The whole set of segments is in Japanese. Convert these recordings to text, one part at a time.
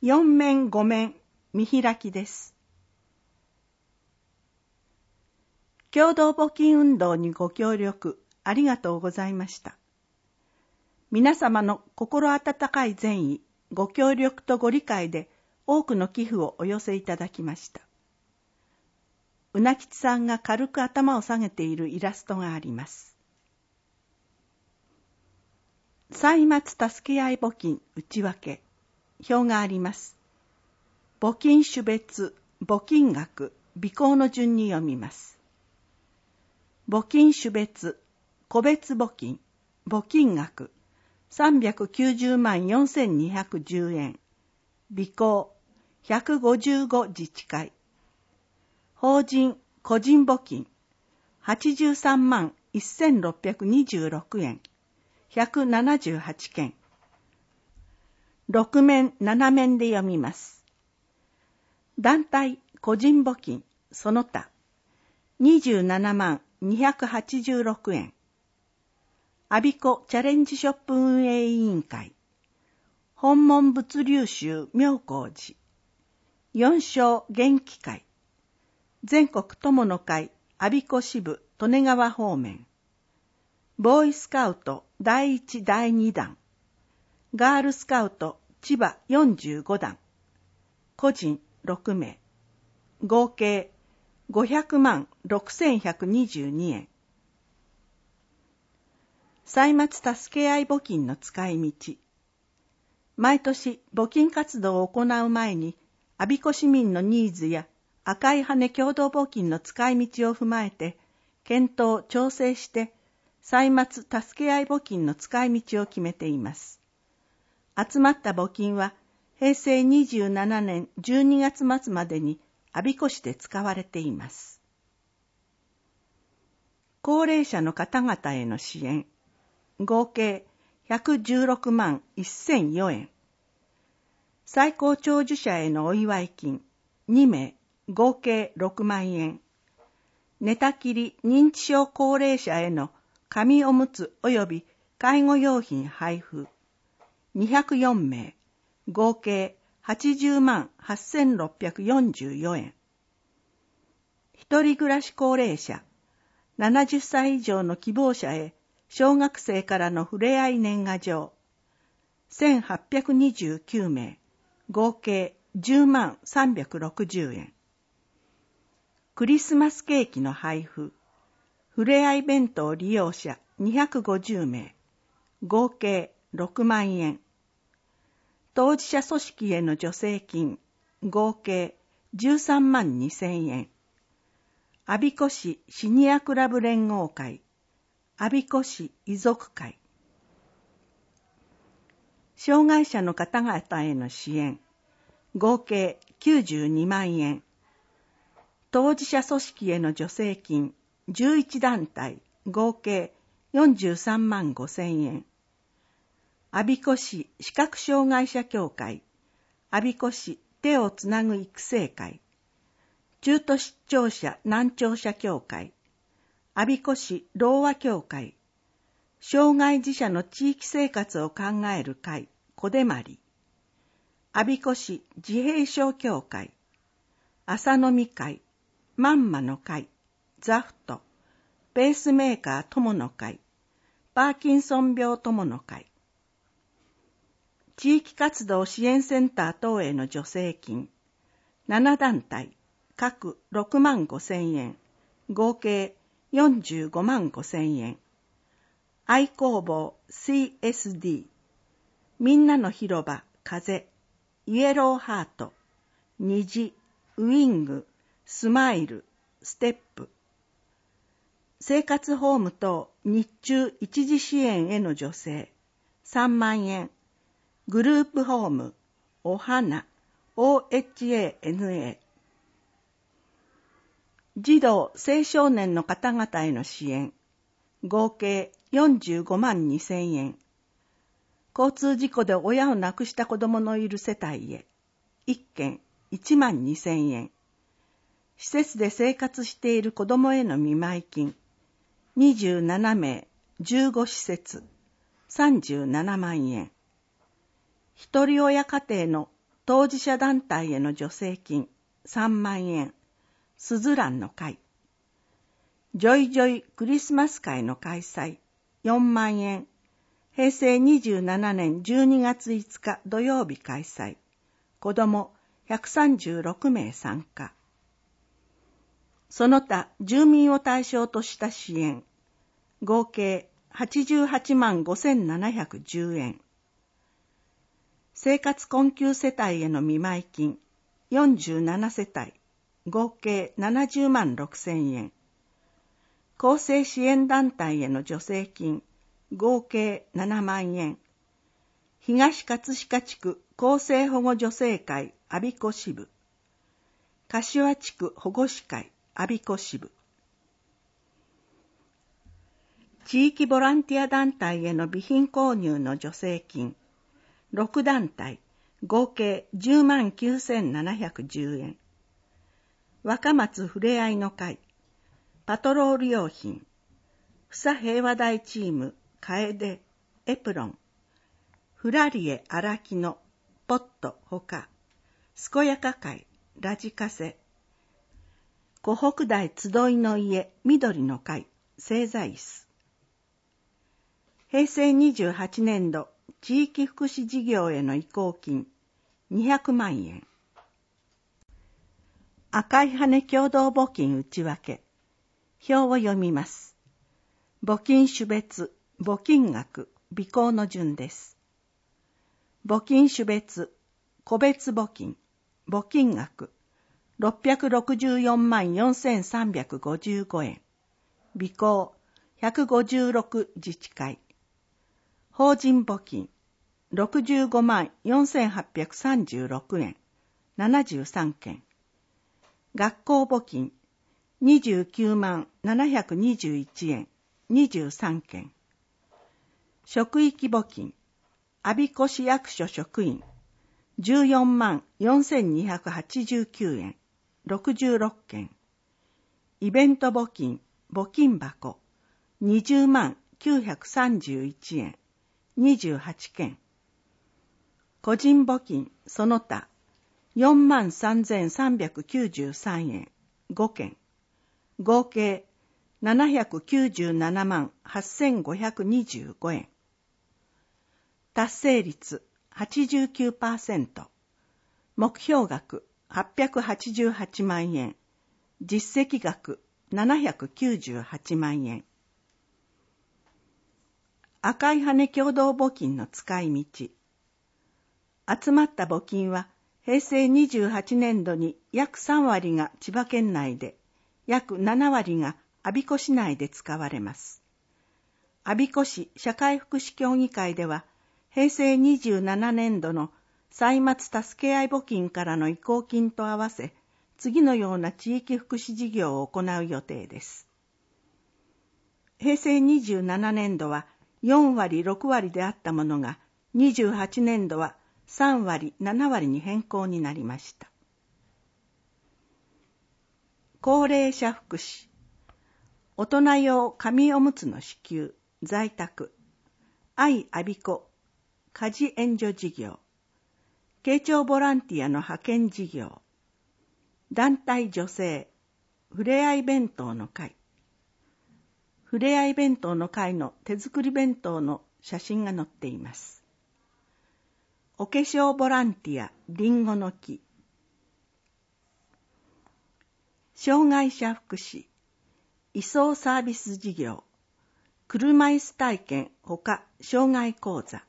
4面5面見開きです。共同募金運動にご協力ありがとうございました。皆様の心温かい善意、ご協力とご理解で多くの寄付をお寄せいただきました。うなきちさんが軽く頭を下げているイラストがあります。歳末助け合い募金内訳、表があります。募金種別、募金額、備考の順に読みます。募金種別、個別募金、募金額、390万4210円。備考、155自治会。法人、個人募金、83万1626円。178件。6面7面で読みます。団体個人募金その他27万286円。我孫子チャレンジショップ運営委員会本門物流集妙光寺四正元気会全国友の会我孫子支部利根川方面ボーイスカウト第1第2弾ガールスカウト千葉45弾個人6名合計500万6122円歳末助け合い募金の使い道毎年募金活動を行う前に我孫子市民のニーズや赤い羽共同募金の使い道を踏まえて検討調整して歳末助け合い募金の使い道を決めています。集まった募金は平成27年12月末までに我孫子市で使われています。高齢者の方々への支援、合計116万1004円。最高長寿者へのお祝い金、2名、合計6万円。寝たきり認知症高齢者への紙おむつ及び介護用品配布、204名、合計80万8644円。一人暮らし高齢者、70歳以上の希望者へ小学生からのふれあい年賀状、1829名、合計10万360円。クリスマスケーキの配布、ふれあい弁当利用者250名、合計6万円。当事者組織への助成金、合計13万2000円。我孫子市シニアクラブ連合会、我孫子市遺族会。障害者の方々への支援、合計92万円。当事者組織への助成金、11団体、合計43万5000円。我孫子市視覚障害者協会、我孫子市手をつなぐ育成会、中途失調者難聴者協会、我孫子市ろうあ協会、障害児者の地域生活を考える会、こでまり、我孫子市自閉症協会、朝飲み会、まんまの会、ザフト、ペースメーカー友の会、パーキンソン病友の会、地域活動支援センター等への助成金、7団体、各6万5000円、合計45万5000円。愛工房 CSD、みんなの広場風、イエローハート、虹、ウィング、スマイル、ステップ。生活ホーム等日中一時支援への助成、3万円。グループホーム、お花、OHANA。児童・青少年の方々への支援、合計45万2000円。交通事故で親を亡くした子供のいる世帯へ、1件1万2000円。施設で生活している子供への見舞い金、27名、15施設、37万円。一人親家庭の当事者団体への助成金3万円、すずらんの会。ジョイジョイクリスマス会の開催4万円、平成27年12月5日土曜日開催。子ども136名参加。その他住民を対象とした支援、合計88万5710円。生活困窮世帯への見舞金47世帯、合計70万6000円。更生支援団体への助成金、合計7万円。東葛飾地区更生保護助成会我孫子支部。柏地区保護司会我孫子支部。地域ボランティア団体への備品購入の助成金、6団体、合計10万9710円。若松ふれあいの会、パトロール用品、房平和台チーム、楓、エプロン、フラリエ荒木のポットほか、健やか会、ラジカセ、湖北台集いの家、緑の会、製材室。平成28年度地域福祉事業への移行金200万円。赤い羽共同募金内訳。表を読みます。募金種別、募金額、備考の順です。募金種別、個別募金、募金額、664万4355円。備考、156自治会。法人募金、65万4836円、73件。学校募金、29万721円、23件。職域募金、我孫子市役所職員、14万4289円、66件。イベント募金、募金箱、20万931円、28件。個人募金、その他、4万3393円、5件。合計797万8525円。達成率 89%。目標額888万円。実績額798万円。赤い羽共同募金の使い道。集まった募金は平成28年度に約3割が千葉県内で、約7割が我孫子市内で使われます。我孫子市社会福祉協議会では、平成27年度の歳末助け合い募金からの移行金と合わせ、次のような地域福祉事業を行う予定です。平成27年度は4割6割であったものが、28年度は3割7割に変更になりました。高齢者福祉、大人用紙おむつの支給、在宅、愛我孫子、家事援助事業、慶長ボランティアの派遣事業、団体女性、ふれあい弁当の会、ふれあい弁当の会の手作り弁当の写真が載っています。お化粧ボランティア、りんごの木、障害者福祉、移送サービス事業、車椅子体験ほか障害講座。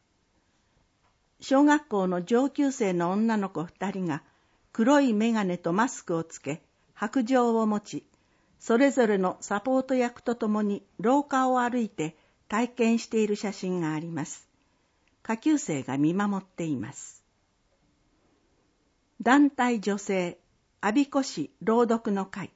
小学校の上級生の女の子2人が黒い眼鏡とマスクをつけ、白杖を持ち、それぞれのサポート役とともに廊下を歩いて体験している写真があります。下級生が見守っています。団体女性、我孫子市朗読の会。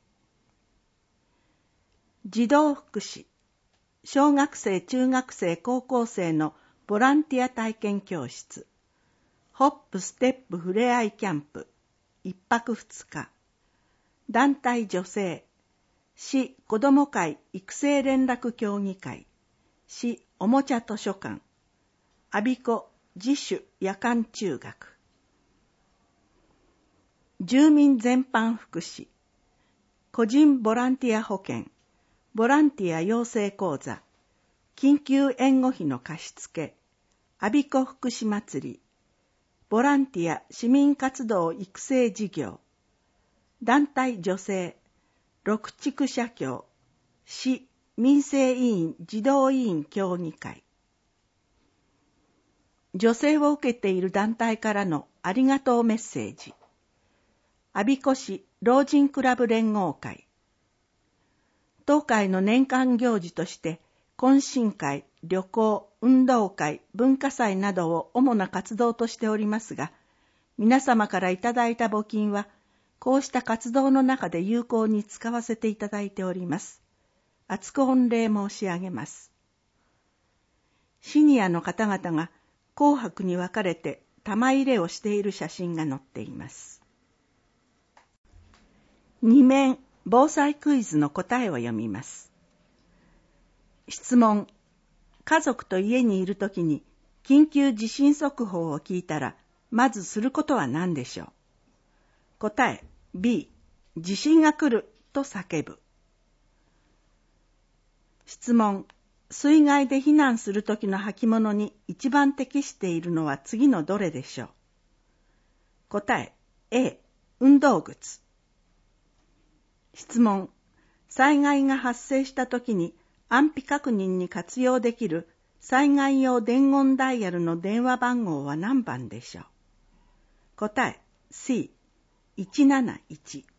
児童福祉、小学生、中学生、高校生のボランティア体験教室。ホップステップふれあいキャンプ、1泊2日。団体女性、市子ども会育成連絡協議会、市おもちゃ図書館、我孫子自主夜間中学。 住民全般福祉、個人ボランティア保険、ボランティア養成講座、緊急援護費の貸付、我孫子福祉祭り、ボランティア市民活動育成事業、団体女性、六地区社協、市民生委員児童委員協議会。助成を受けている団体からのありがとうメッセージ。我孫子市老人クラブ連合会。当会の年間行事として懇親会、旅行、運動会、文化祭などを主な活動としておりますが、皆様からいただいた募金はこうした活動の中で有効に使わせていただいております。厚く御礼申し上げます。シニアの方々が紅白に分かれて玉入れをしている写真が載っています。2面防災クイズの答えを読みます。質問。家族と家にいるときに緊急地震速報を聞いたら、まずすることは何でしょう？答え B、地震が来ると叫ぶ。質問。水害で避難するときの履物に一番適しているのは次のどれでしょう？答え A、運動靴。質問。災害が発生したときに安否確認に活用できる災害用伝言ダイヤルの電話番号は何番でしょう？答え C、171。